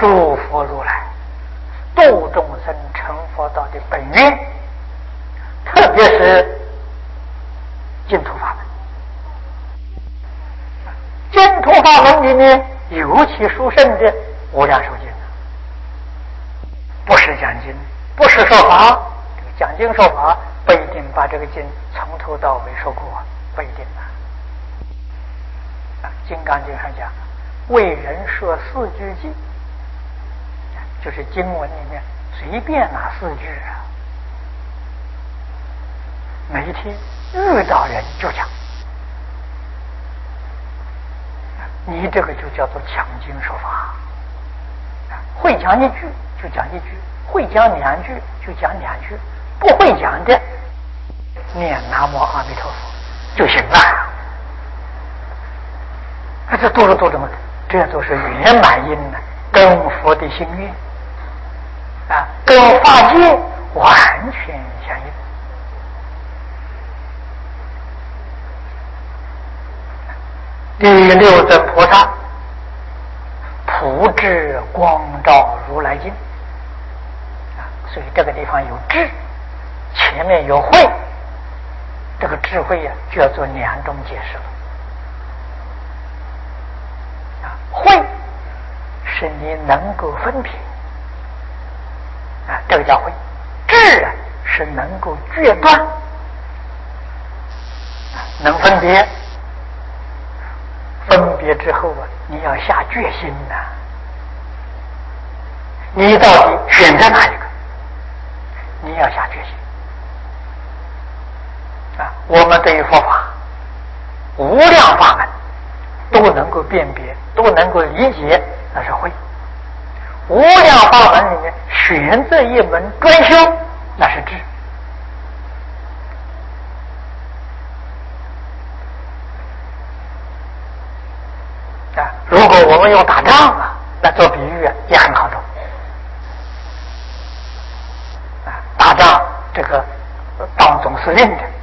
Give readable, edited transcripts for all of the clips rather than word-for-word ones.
诸佛如来度众生成佛道的本愿，特别是净土法门。净土法门里面尤其殊胜的无量寿经，不是讲经，不是说法。这个讲经说法不一定把这个经从头到尾说过，不一定的。金刚经上讲，为人设4句偈，就是经文里面随便拿4句啊，每一天遇到人就讲，你这个就叫做讲经说法。会讲1句就讲1句，会讲2句就讲2句，不会讲的念南无阿弥陀佛就行了。这都是什么？这都是圆满因呢，跟佛的心愿啊，跟法界完全相应。第6尊菩萨普智光照如来经啊，所以这个地方有智，前面有慧，这个智慧啊就要做2种解释了。慧是你能够分别啊，这个叫慧；智啊是能够决断啊，能分别。分别之后啊，你要下决心呐，你到底选择哪一个？你要下决心啊！我们对于佛法无量法门都能够辨别，都能够理解，那是慧；无量法门里面选择一门专修，那是智。啊，如果我们用打仗啊来做比喻啊，也很好懂。啊，打仗这个当总司令的，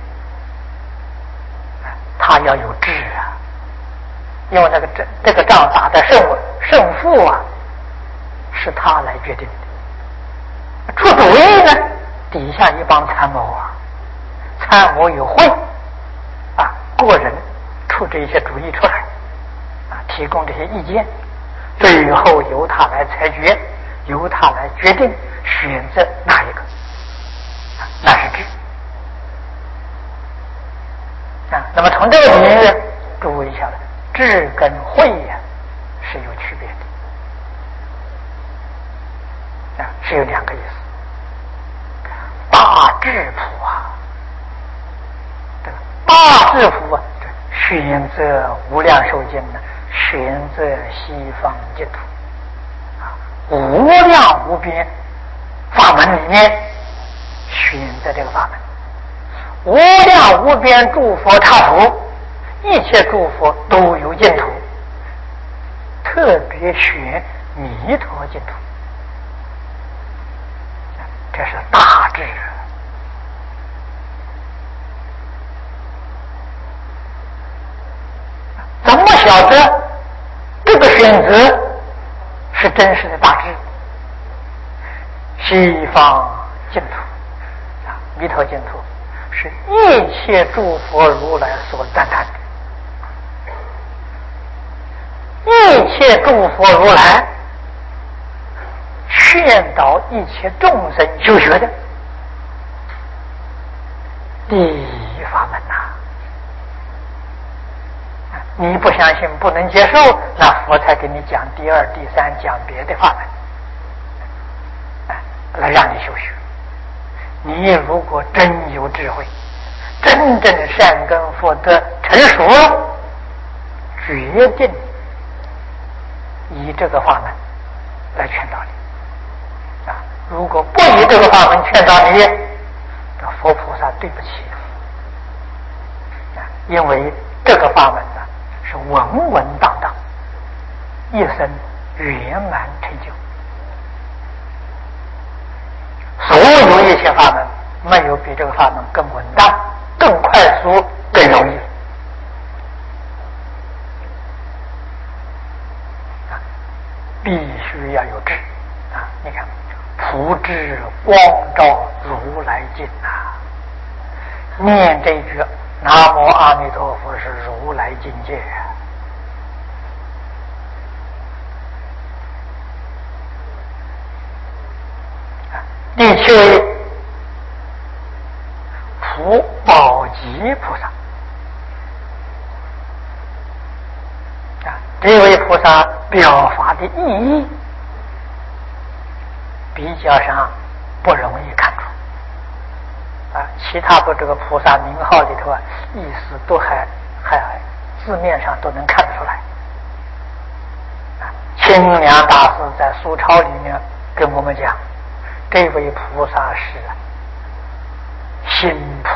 他要有智啊，因为这个仗打的胜负啊，是他来决定的。出主意呢，底下一帮参谋啊，参谋有慧啊，个人出这些主意出来。提供这些意见，最后由他来裁决，由他来决定选择哪一个，那是智啊。那么从这个比喻，注意一下了，智跟慧呀是有区别的啊，是有2个意思。大智谱啊，这个大智谱啊，选择无量寿经呢，选择西方净土啊，无量无边法门里面选择这个法门，无量无边诸佛刹土，一切诸佛都有净土，特别选弥陀净土，这是大智。怎么晓得这个选择是真实的大智？西方净土啊，弥陀净土是一切诸佛如来所赞叹的，一切诸佛如来劝导一切众生修学的第一法门呐。你不相信，不能接受，那佛才给你讲第2、第3，讲别的法门，来让你修学。你如果真有智慧，真正善根福德成熟了，决定以这个法门来劝导你啊！如果不以这个法门劝导你，佛菩萨对不起啊！因为这个法门呢，是稳稳当当，一生圆满成就。所有一切法门，没有比这个法门更稳当、更快速、更容易。必须要有智啊！你看，普智光照如来境啊，念这句南无阿弥陀佛是如来境界啊。第七位普宝积菩萨啊，这位菩萨表法的意义比较上不容易看出啊，其他的这个菩萨名号里头啊，意思都还字面上都能看得出来啊。清凉大师在苏钞里面跟我们讲，这位菩萨是心普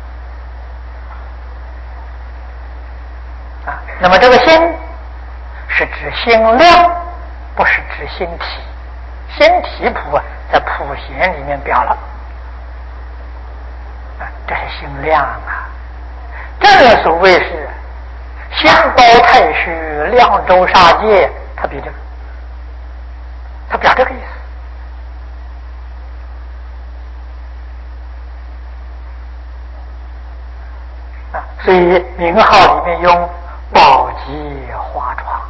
啊。那么这个心是指心量，不是指心体。心体普啊，在普贤里面表了啊，这是心量啊。这个所谓是心高太虚，量周杀戒，他比这个，他表这个意思啊。所以名号里面用宝积花床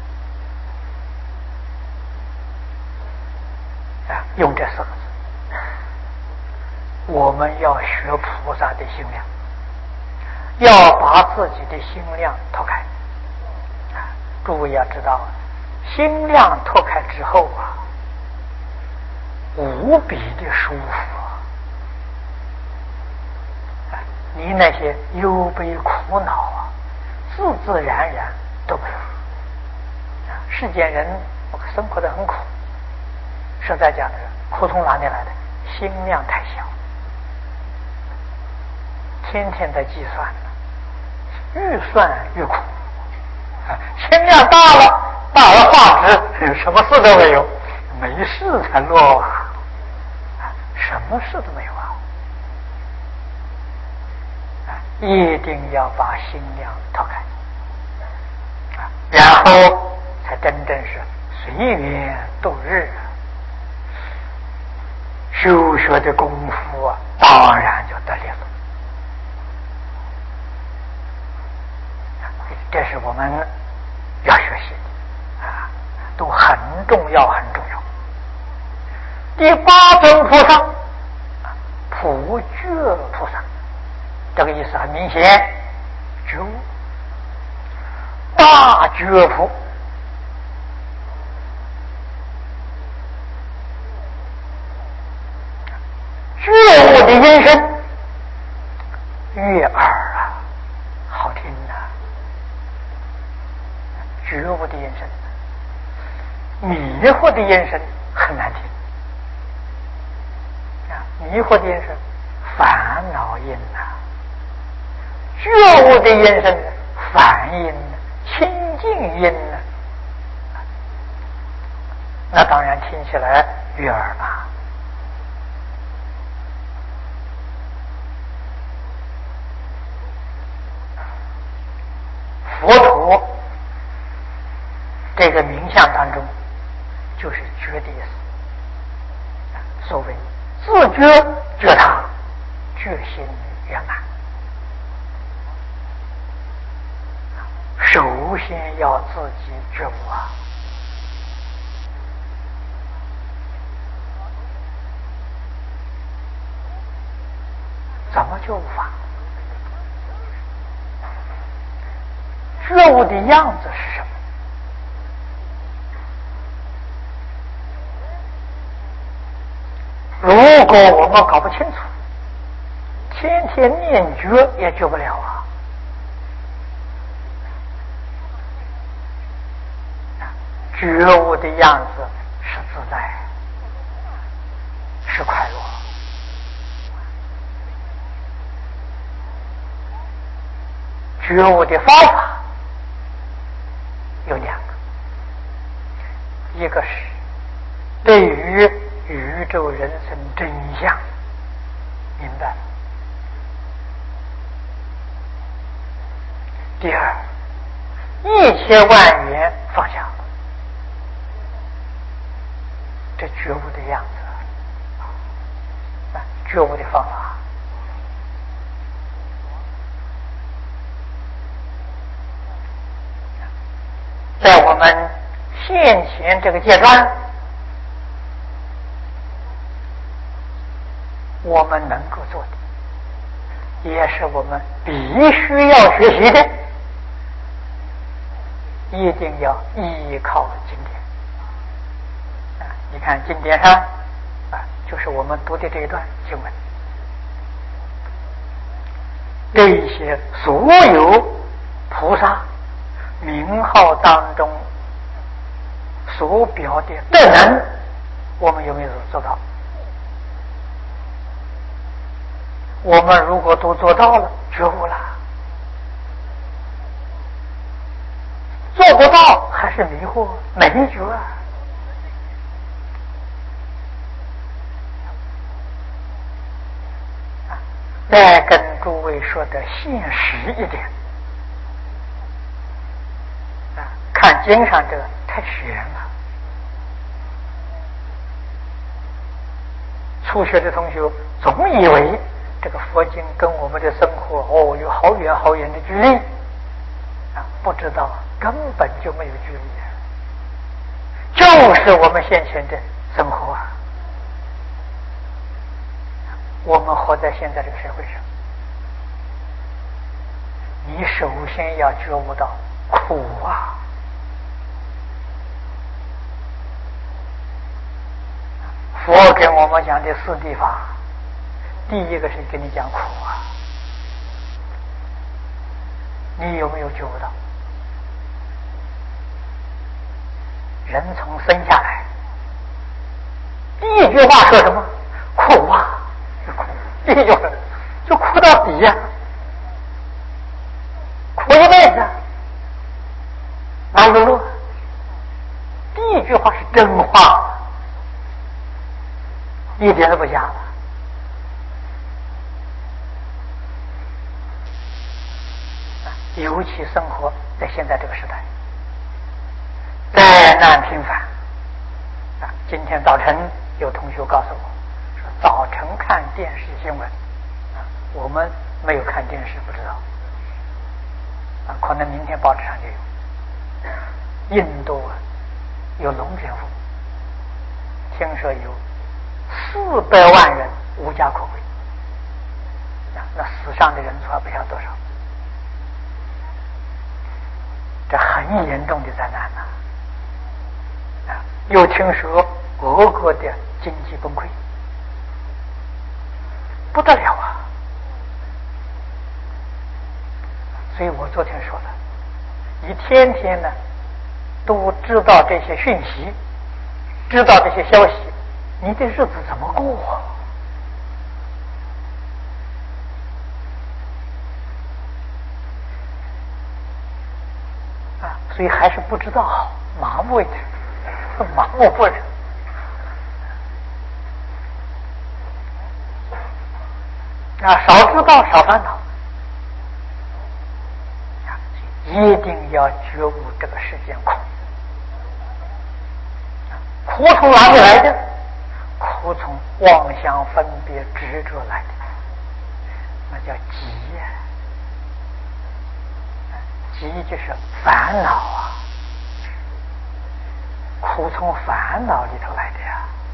啊，用这四个字。我们要学菩萨的心量，要把自己的心量拓开啊。诸位要知道，心量拓开之后啊，无比的舒服啊！你那些忧悲苦恼啊，自自然然都没有啊。世间人生活得很苦，实在讲的苦从哪里来的？心量太小，天天在计算，越算越苦啊。心量大了，大而化之，什么事都没有，没事才乐啊，什么事都没有啊！一定要把心量拓开啊，然后才真正是随缘度日。修学的功夫啊，当然就得力了。这是我们要学习的啊，都很重要，很重要。第八尊菩萨，普觉菩萨，这个意思很明显，觉悟大觉菩。觉悟的音声悦耳啊，好听啊。觉悟的音声，迷惑的音声很难听啊。迷惑的音声烦恼音啊，觉悟的音声梵音、清净音啊，那当然听起来悦耳嘛。佛陀这个名相当中，就是觉的意思。所谓自觉觉他，觉心圆满。首先要自己觉悟啊！怎么觉悟法？觉悟的样子是什么？如果我们搞不清楚，天天念觉也觉不了啊！觉悟的样子是自在，是快乐。觉悟的方法有两个，一个是对于宇宙人生真相明白了，第二，一切万缘放下了。 这觉悟的样子，觉悟的方法。在我们现前这个阶段，我们能够做的，也是我们必须要学习的，一定要依靠经典。你看经典上就是我们读的这一段经文，这一些所有菩萨名号当中所表的德能，我们有没有做到？我们如果都做到了，觉悟了；做不到还是迷惑，没觉。再跟诸位说的现实一点，看经上这个太玄了。初学的同学总以为这个佛经跟我们的生活有好远好远的距离不知道根本就没有距离就是我们现前的生活我们活在现在这个社会上，你首先要觉悟到苦佛给我们讲的四谛法，第一个是跟你讲苦你有没有觉悟到？人从生下来，第一句话说什么？苦第一句话就苦到底苦一辈子哪有乐？第一句话是真话，一点都不假了。尤其生活在现在这个时代，灾难频繁今天早晨有同学告诉我说，早晨看电视新闻我们没有看电视，不知道可能明天报纸上就有。印度有龙卷风，听说有400万人无家可归那死伤的人数还不晓得多少，这很严重的灾难又听说俄国的经济崩溃，不得了所以我昨天说了，你天天呢都知道这些讯息，知道这些消息，你的日子怎么过所以还是不知道好，麻木一点，麻木不仁少知道少烦恼一定要觉悟这个世间苦苦从哪里来的？苦从妄想分别执着来的，那叫集集就是烦恼苦从烦恼里头来的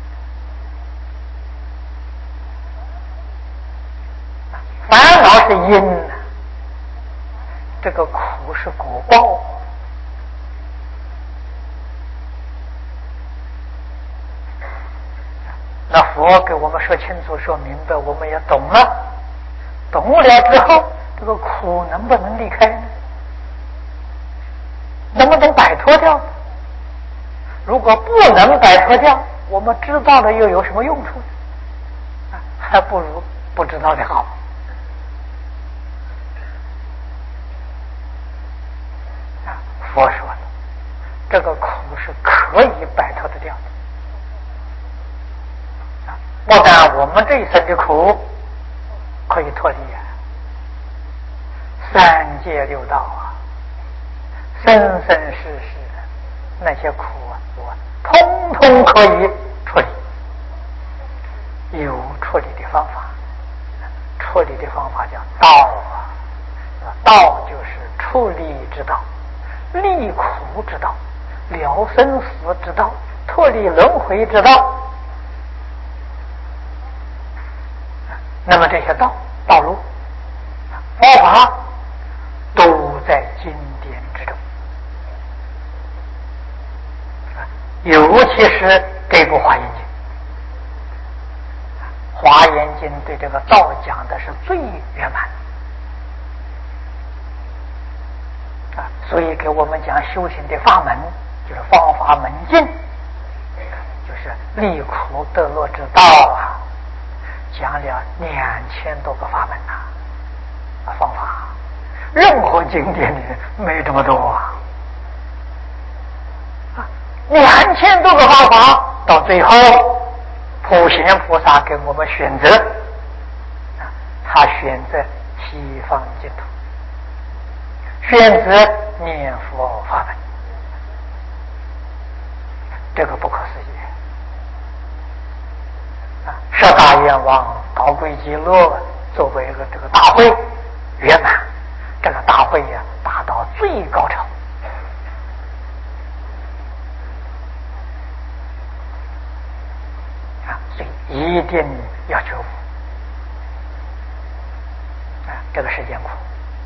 烦恼是因这个苦是果报那佛给我们说清楚说明白，我们也懂了，懂了之后这个苦能不能离开呢？能不能摆脱掉？如果不能摆脱掉，我们知道了又有什么用处呢？还不如不知道的好佛说了，这个苦是可以摆脱得掉的不但我们这一生的苦可以脱离三界六道生生世世那些苦我通通可以脱离求之道、了生死之道、脱离轮回之道。那么这些道路、方法都在经典之中，尤其是这部《华严经》。《华严经》对这个道讲的是最圆满所以给我们讲修行的法门，就是方法门径，就是离苦得乐之道讲了2000多个法门方法，任何经典里没这么多2000多个方法，到最后普贤菩萨给我们选择他选择西方净土，选择念佛法门，这个不可思议十大愿望高贵极乐作为这个大会圆满，这个大会达到最高潮所以一定要觉悟这个世间苦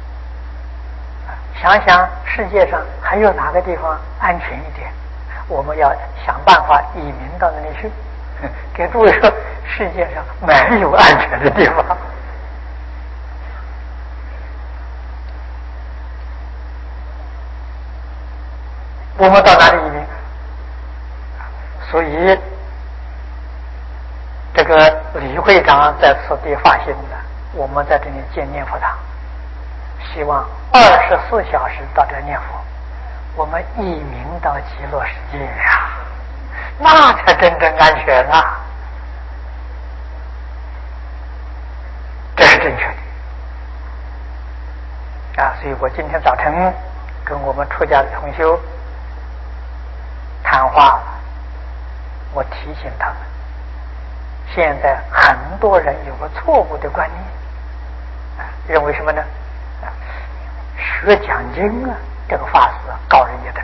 想想世界上还有哪个地方安全一点，我们要想办法移民到那里去。给诸位说，世界上没有安全的地方。我们到哪里移民？所以这个李会长在此地发心的，我们在这里建念佛堂，希望24小时到这念佛，我们移民到极乐世界那才真正安全这是正确的所以我今天早晨跟我们出家的同修谈话了，我提醒他们，现在很多人有个错误的观念认为什么呢学讲经这个法师高人一等，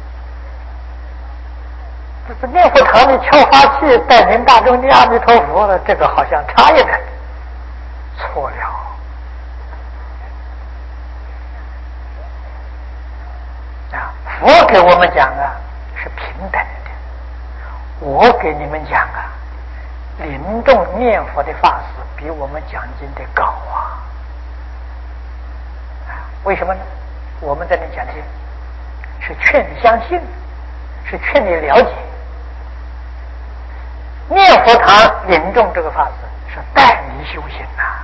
这是念佛堂里敲法器带领大众念阿弥陀佛了，这个好像差一点，错了佛给我们讲是平等的，我给你们讲临终念佛的法师比我们讲经的高为什么呢？我们在这讲经是劝你相信，是劝你了解，念佛堂临终这个法师是带你修行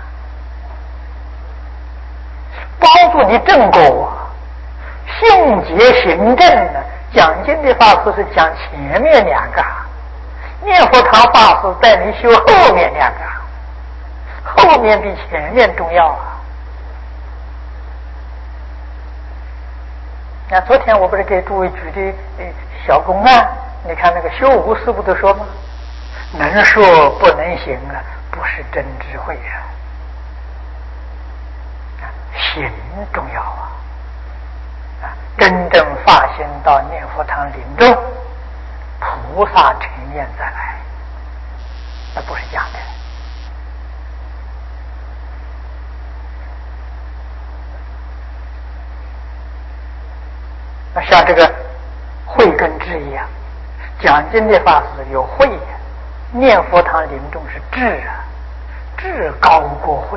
帮助你正果信解行正讲经的法师是讲前面2个，念佛堂法师带你修后面2个，后面比前面重要昨天我不是给诸位举的小公案，你看那个修无师父都说吗？能说不能行不是真智慧行重要真正发心到念佛堂临终，菩萨呈现再来，那不是假的。像这个慧根智一样，讲经的法师有慧念佛堂临终是智智高过慧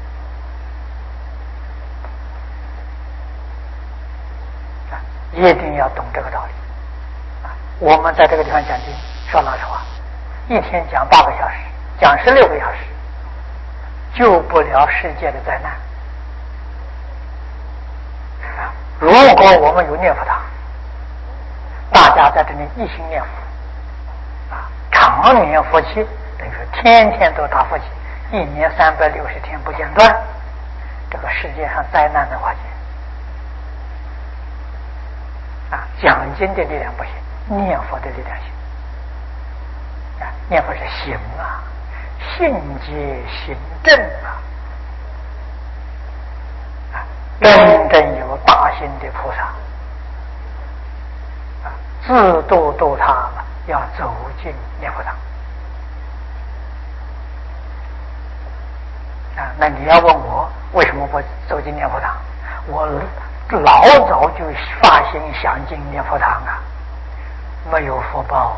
一定要懂这个道理我们在这个地方讲经，说老实话，一天讲8个小时，讲16个小时，救不了世界的灾难如果我们有念佛堂，大家在这里一心念佛常年佛七，等于说天天都打佛七，1年360天不间断，这个世界上灾难的化解讲经的力量不行，念佛的力量行念佛是行信解行正真正有大心的菩萨自度度他了，要走进念佛堂啊。那你要问我为什么不走进念佛堂？我老早就发心想进念佛堂啊，没有福报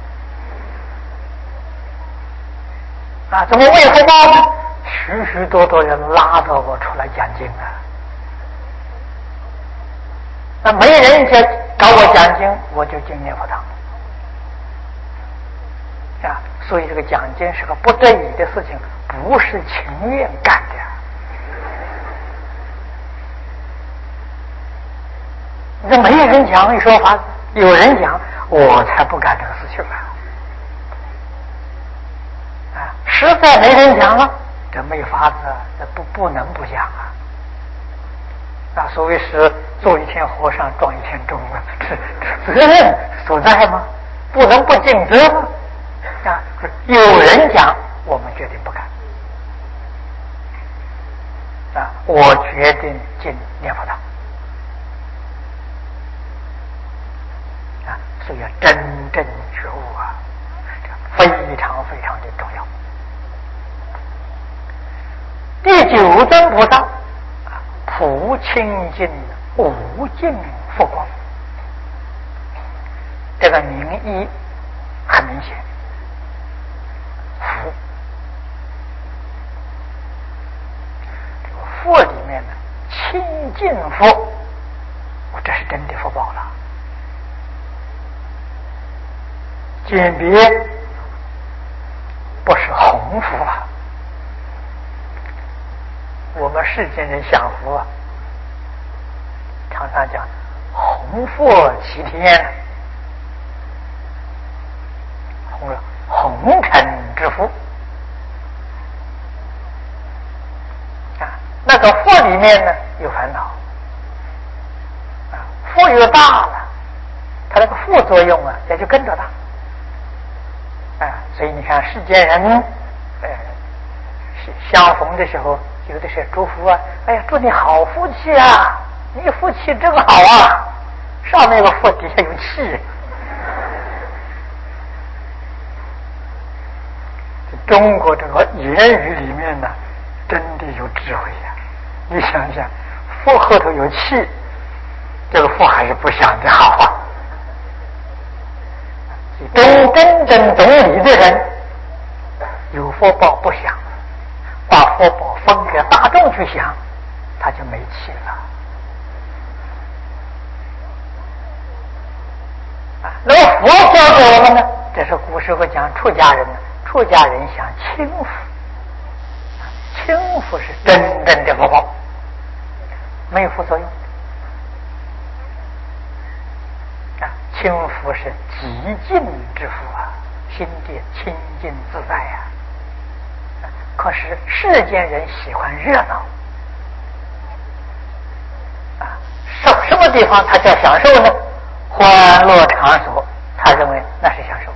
啊！怎么没有福报呢？许许多多人拉着我出来讲经啊！那没人家找我讲经，我就进念佛堂啊！所以这个讲经是个不得已的事情，不是情愿干的。那没人讲一说法，有人讲，我才不干这个事情啊！实在没人讲了，这没法子，这不能不讲啊！所谓是做一天和尚撞一天钟啊，这责任所在吗？不能不尽责吗？啊！有人讲，我们决定不干啊！我决定进念佛堂。所以要真正觉悟啊，这非常非常的重要。第九尊菩萨普清净无尽佛光，这个名义很明显，福。这个佛里面呢，清净佛，这是真的福报了。鉴别不是弘福啊，我们世间人享福啊，常常讲弘佛齐天，红尘之福啊。那个福里面呢有烦恼啊，福越大了，它那个副作用啊也就跟着大。所以你看世间人相逢的时候，有的是祝福啊，哎呀，祝你好福气啊，你福气真好啊，上面有个福，底下有气。中国这个言语里面呢，真的有智慧呀！你想想，福后头有气，这个福还是不想的好啊。真正懂理的人，有福报不想，把福报分给大众去想，他就没气了。那么佛教给我们呢？这是古时候讲出家人呢，出家人想轻浮，轻浮是真正的福报，没有副作用。轻浮是极尽之福啊，心地清净自在啊。可是世间人喜欢热闹啊，什么地方他叫享受呢？欢乐场所，他认为那是享受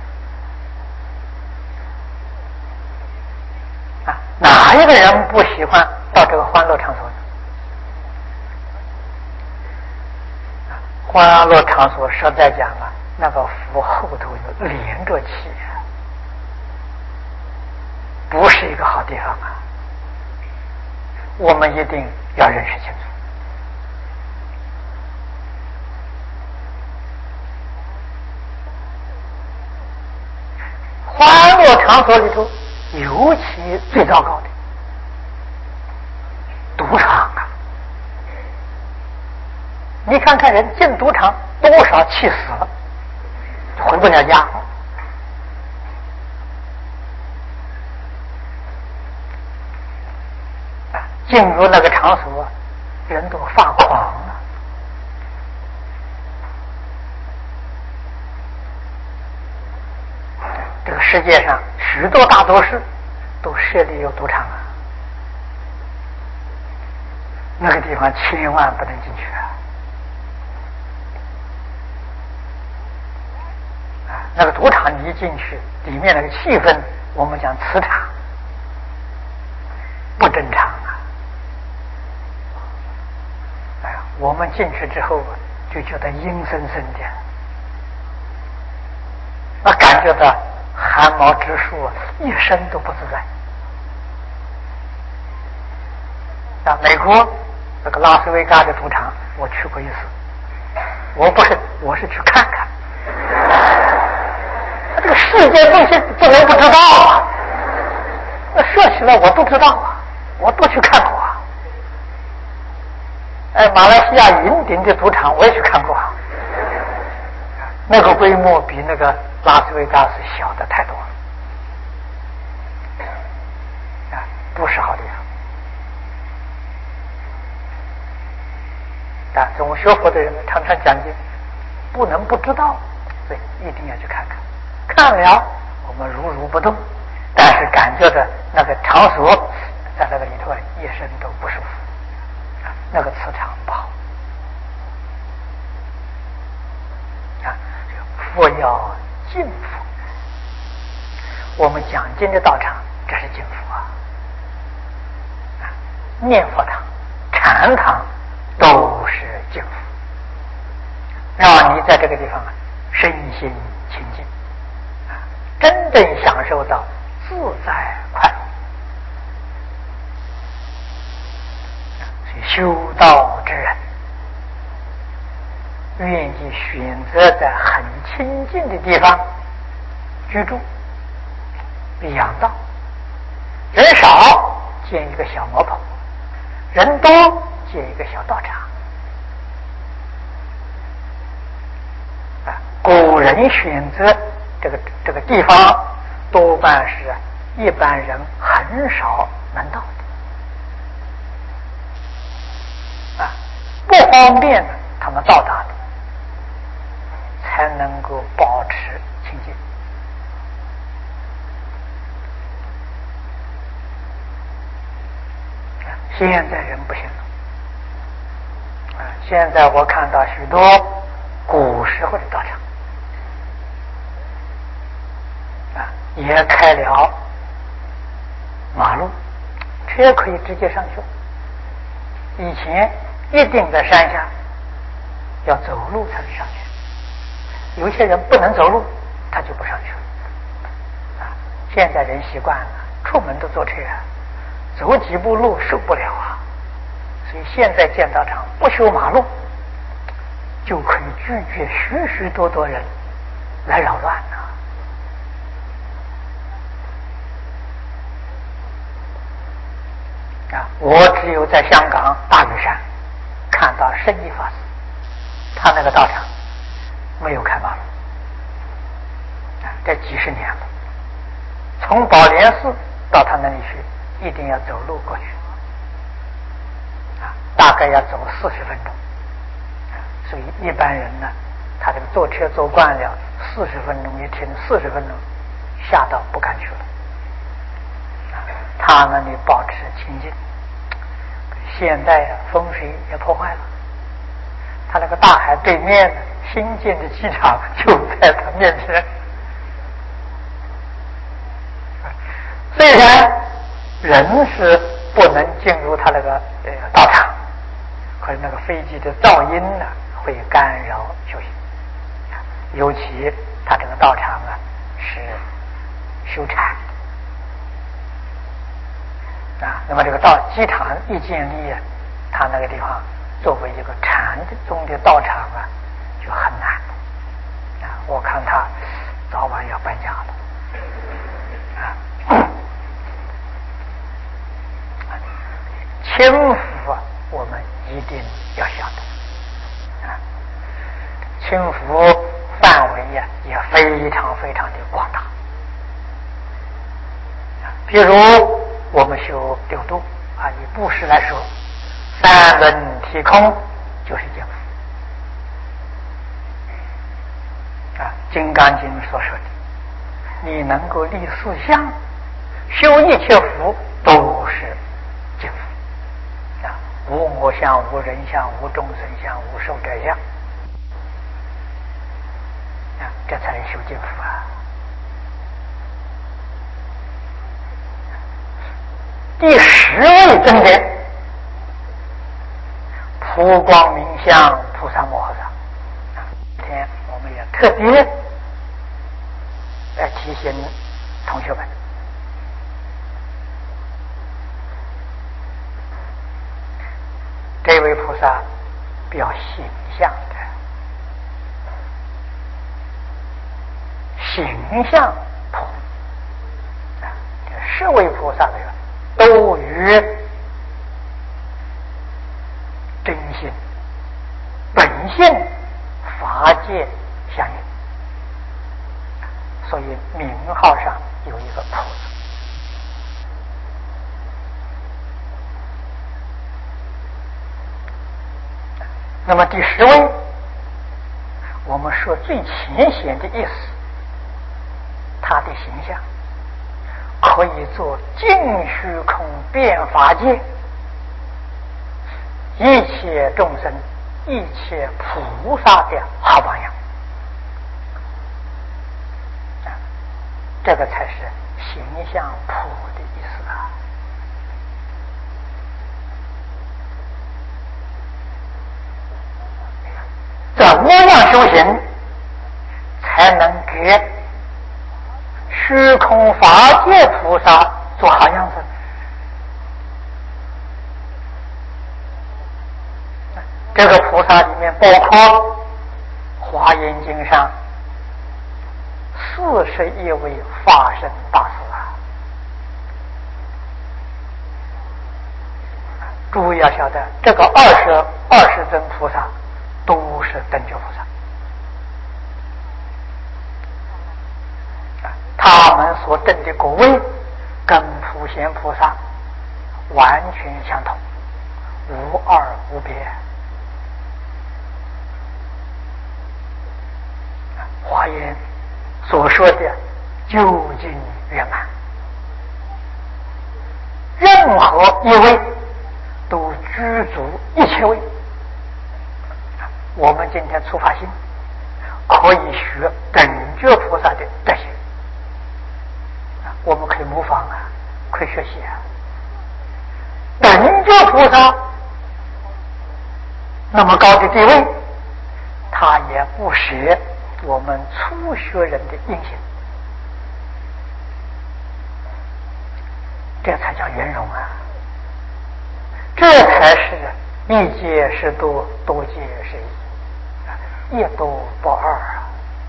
啊。哪一个人不喜欢到这个欢乐场所呢？欢乐场所实在讲啊，那个福后头有连着气啊，不是一个好地方啊。我们一定要认识清楚。欢乐场所里头，尤其最糟糕的赌场啊！你看看人进赌场多少气死了，回不了家。进入那个场所，人都发狂了。这个世界上许多大都市都设立有赌场啊，那个地方千万不能进去啊！那个赌场你一进去，里面那个气氛，我们讲磁场不正常啊！我们进去之后就觉得阴森森的感觉到汗毛直竖，一身都不自在。美国那个拉斯维加的赌场，我去过一次。我是去看看。这个世界东西不能不知道啊！那说起来我都知道啊，我都去看过啊。马来西亚云顶的赌场我也去看过啊。那个规模比那个拉斯维加斯小的太多了。不是好地方。我们学佛的人常常讲究，不能不知道，所以一定要去看看。看了，我们如不动，但是感觉的那个场所，在那个里头一身都不舒服，那个磁场不好。佛要敬佛，我们讲经的道场，这是敬佛啊。念佛堂、禅堂都是敬佛，让你在这个地方身心清净，真正享受到自在快乐。所以修道之人愿意选择在很清净的地方居住养道，人少建一个小茅棚，人多建一个小道场。古人选择这个地方，多半是一般人很少能到的，不方便他们到达的，才能够保持清净。现在人不行了，现在我看到许多古时候的道场，也开了马路，车可以直接上去。以前一定在山下，要走路才能上去。有些人不能走路，他就不上去了。现在人习惯了，出门都坐车，走几步路受不了啊。所以现在建道场不修马路，就可以拒绝许许多多人来扰乱了。我只有在香港大屿山看到圣依法师，他那个道场没有开马路，这几十年了。从宝莲寺到他那里去，一定要走路过去，大概要走40分钟。所以一般人呢，他这个坐车坐惯了，40分钟一天，40分钟吓到不敢去了。他那里保持清净。现在风水也破坏了，他那个大海对面新建的机场就在他面前。虽然人是不能进入他那个道场，可是那个飞机的噪音呢会干扰修行。尤其他这个道场是修禅那么这个机场一建立他那个地方作为一个禅宗的道场就很难我看他早晚要搬家了轻浮我们一定要晓得轻浮范围也非常非常的广大譬如我们修六度以布施来说，三轮体空就是净福金刚经所说的，你能够立四相，修一切福都是净福无我相、无人相、无众生相、无寿者相这才是修净福第10位真言，普光明相菩萨摩诃萨。今天我们也特别提醒同学们，这位菩萨比较形象的，形象菩萨，是位菩萨的都与真心本性法界相应，所以名号上有一个菩萨。那么第10位，我们说最浅显的意思，他的形象可以做尽虚空遍法界一切众生一切菩萨的好榜样，这个才是形象普的意思啊。怎么样修行才能给虚空法界菩萨做好样子？这个菩萨里面包括《华严经》上41位法身大士啊！注意要晓得，这个20尊菩萨都是等觉菩萨，他们所证的果位跟普贤菩萨完全相同，无二无别。华严所说的究竟圆满，任何一位都具足一切位。我们今天出发心可以学等觉菩萨的德行，我们可以模仿啊，可以学习啊。等觉菩萨那么高的地位，他也不舍我们初学人的印象，这才叫圆融啊！这才是一界是多，多界是一，一多不二啊！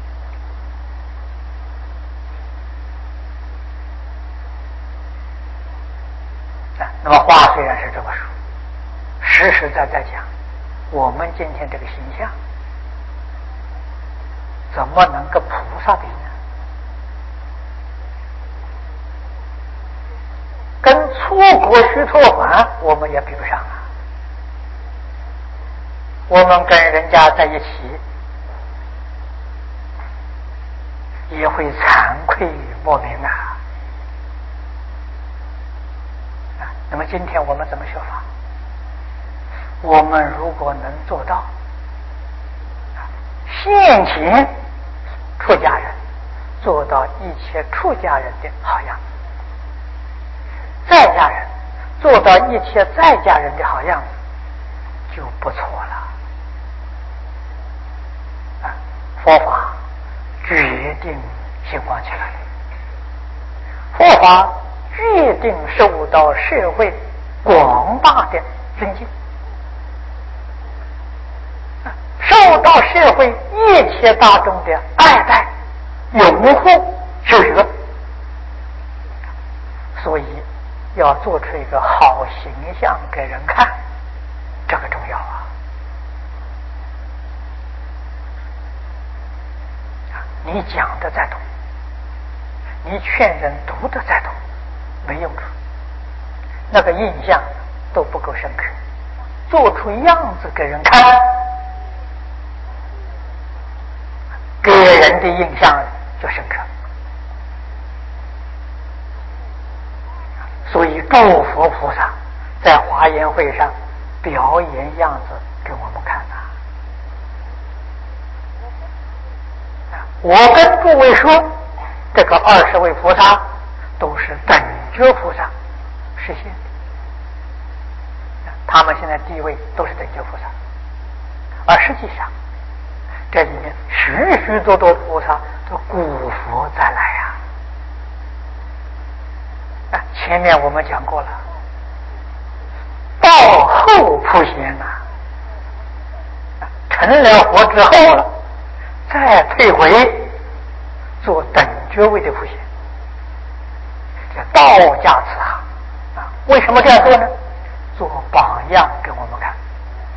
那么话虽然是这么说，实实在在讲，我们今天这个形象怎么能跟菩萨比呢？跟出国须陀洹我们也比不上啊！我们跟人家在一起也会惭愧莫名啊！那么今天我们怎么学法？我们如果能做到现前出家人做到一切出家人的好样子，在家人做到一切在家人的好样子，就不错了。佛法决定兴旺起来，佛法决定受到社会广大的尊敬，受到社会一切大众的爱戴、拥护、修学，所以要做出一个好形象给人看，这个重要啊！你讲的再多，你劝人读的再多，没用处，那个印象都不够深刻，做出样子给人看，给人的印象就深刻。所以诸佛菩萨在华严会上表演样子给我们看呐。我跟诸位说，这个20位菩萨都是等觉菩萨实现的，他们现在地位都是等觉菩萨，而实际上这里面许许多多菩萨都古佛再来前面我们讲过了，到后普贤成了佛之后了，再退回做等觉位的普贤，叫道家慈航为什么这样做呢？做榜样给我们看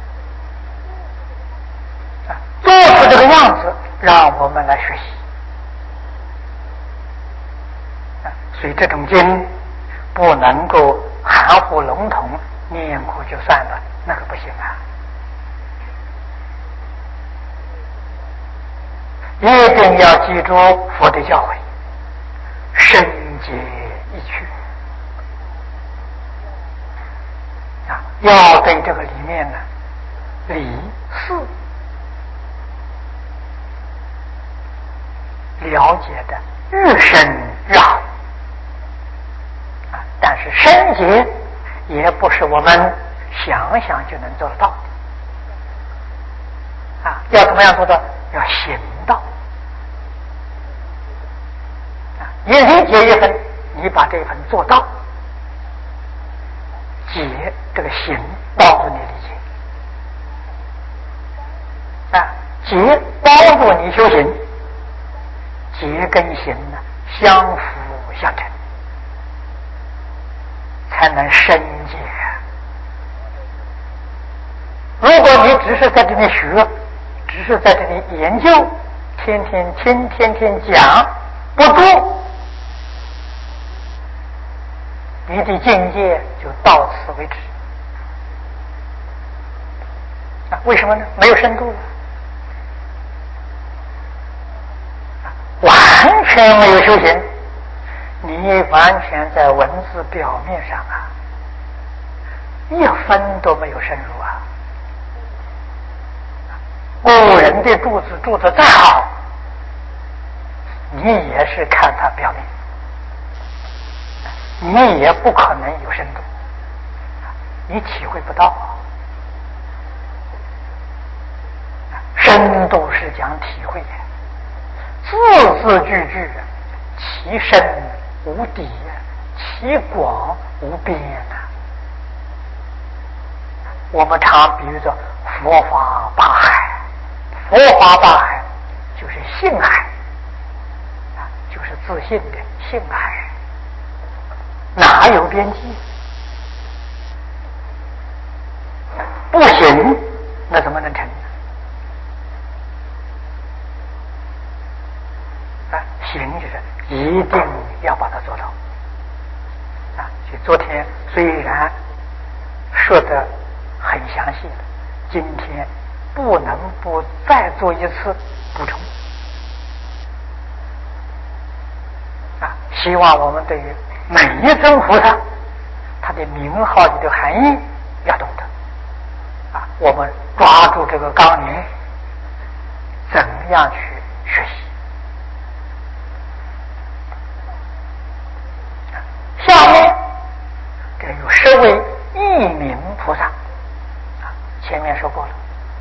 做出这个样子，让我们来学习所以这种经不能够含糊笼统，念过就算了，那个不行一定要记住佛的教诲，深解意趣要对这个里面呢理事了解的越深越好但是深解也不是我们想想就能做得到要怎么样做到？要行道你理解一份，你把这一份做到，解这个行帮助你理解解帮助你修行，解跟行呢相辅相成，才能深解如果你只是在这里学，只是在这里研究，天天听天天讲不做，你的境界就到此为止为什么呢？没有深度完全没有修行，你完全在文字表面上一分都没有深入古人的注子注得再好，你也是看他表面，你也不可能有深度，你体会不到深度是讲体会的，字字句句其深无底，其广无边我们常比喻着佛法八海，佛法八海就是性海就是自信的性海，哪有边际？不行，那怎么能成呢？行就是一定要把它做到所以昨天虽然说得很详细了，今天不能不再做一次补充希望我们对于每一尊菩萨他的名号里的含义要懂得我们抓住这个纲领，怎样去学习下面这有10位义名菩萨前面说过了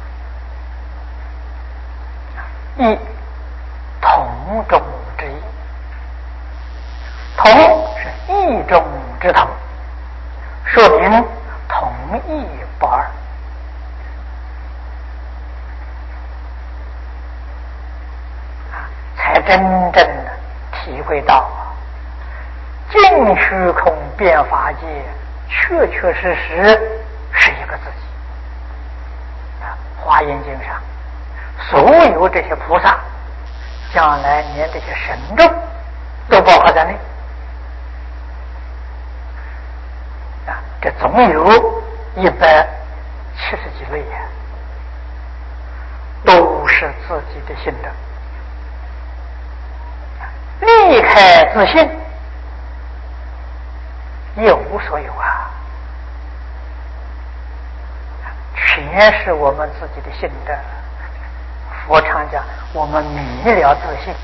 义同中之义，同是义中之同，说明同义不二才真正的体会到净虚空变法界确确实实是一个自己华严经上所有这些菩萨，将来连这些神众都包括在内这总有170几类都是自己的心得，离开自信一无所有全是我们自己的心得。佛常讲我们迷了自信，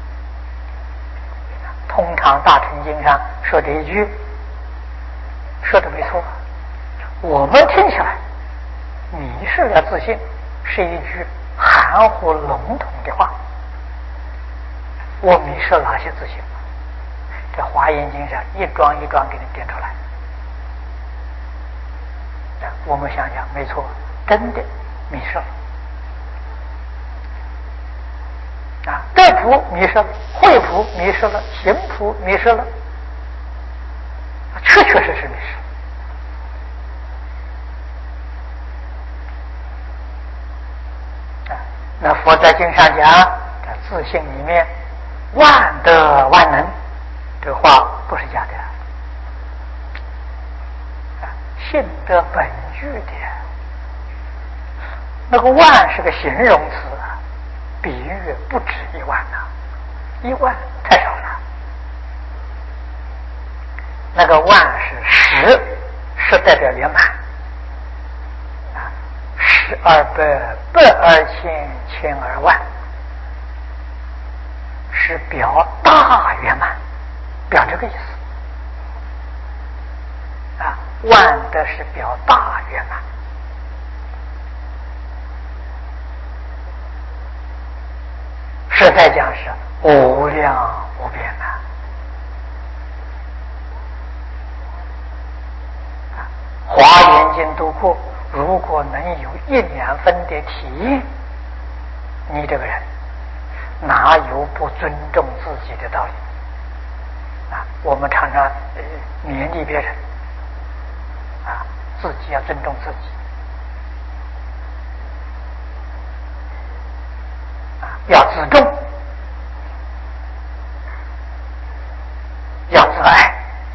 通常大乘经上说这一句说的没错，我们听起来迷失了自信是一句含含糊笼统的话，我迷失哪些自信？这《华严经》上一桩一桩给你点出来。我们想想，没错，真的迷失了。德普迷失了，慧普迷失了，行普迷失了，确确实实迷失。那佛在经上讲，在自信里面万德万能，这话不是假的，信得本具的。那个万是个形容词，比喻不止1万呐，1万太少了。那个万是10，是代表圆满。1200、12000、1200000是表大圆满，表这个意思。万的是表大圆满。实在讲是无量无边呐。华严经读过，如果能有1-2分的体验，你这个人哪有不尊重自己的道理？我们常常勉励别人，自己要尊重自己，要自重，要自爱。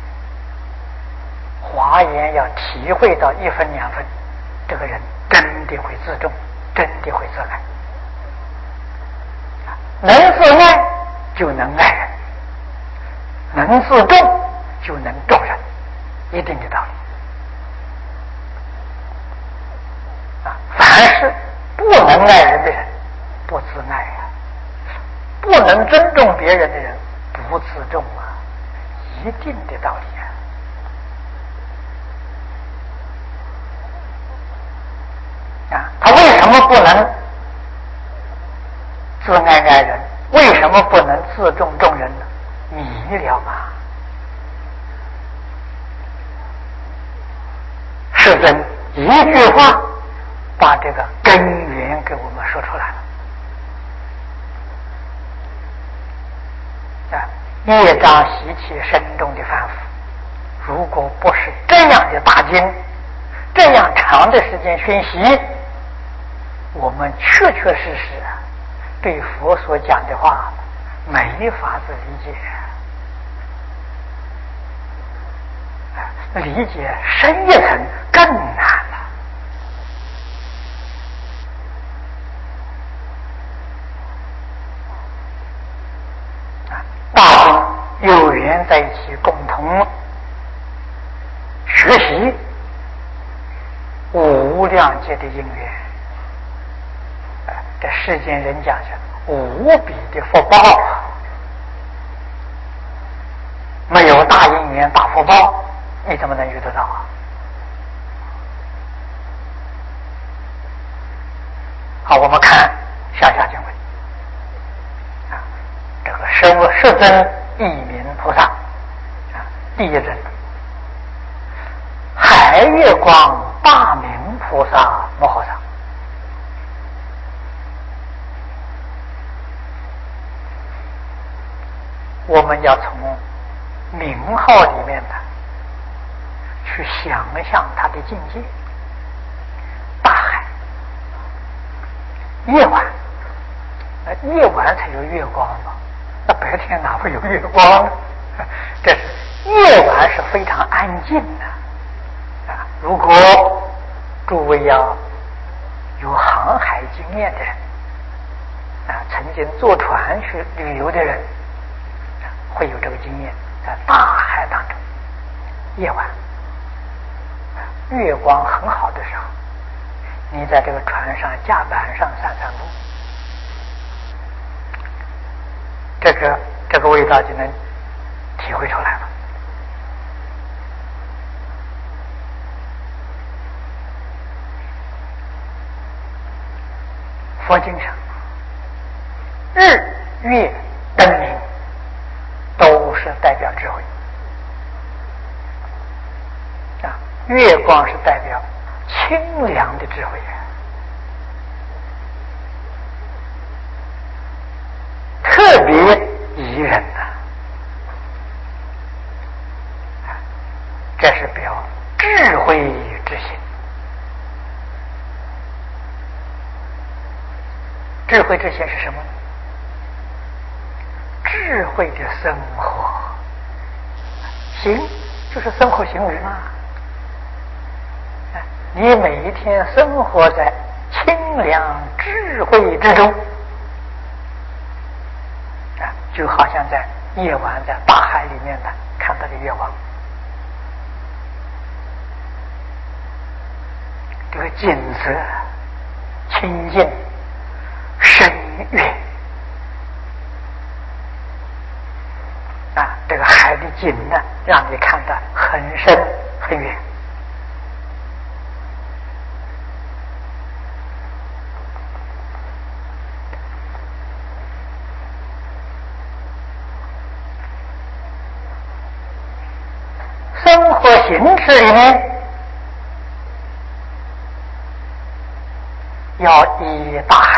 华严要体会到1分2分，这个人真的会自重，真的会自爱。能自爱就能爱人，能自重就能重人，一定的道理。凡是不能爱人的人不自爱不能尊重别人的人不自重一定的道理他为什么不能自爱爱人？为什么不能自重众人呢？迷了嘛。世尊一句话把这个根源给我们说出来了。业障习气深重的凡夫，如果不是这样的大经，这样长的时间熏习，我们确确实实对佛所讲的话没法子理解，理解深一层更难了。大众有缘在一起共同学习无量劫的因缘，这世间人讲是无比的福报没有大因缘大福报，你怎么能遇得到好，我们看下经文这个世尊一名菩萨第一尊海月光大明菩萨摩诃萨。我们要从名号里面去想象他的境界。大海，夜晚，夜晚才有月光嘛，那白天哪会有月光呢？这是夜晚是非常安静的如果诸位要有航海经验的人曾经坐船去旅游的人会有这个经验，在大海当中夜晚月光很好的时候，你在这个船上甲板上散步，这个味道就能体会出来了。佛经上日月灯明都是代表智慧啊，月光是代表清凉的智慧啊，特别宜人呐，这是表智慧之心。智慧之心是什么呢？智慧的生活行就是生活行为嘛。你每一天生活在清凉智慧之中啊，就好像在夜晚在大海里面的看到的月光，这个景色清净深远啊，这个海的景呢，让你看得很深很远。生活形式里面要以大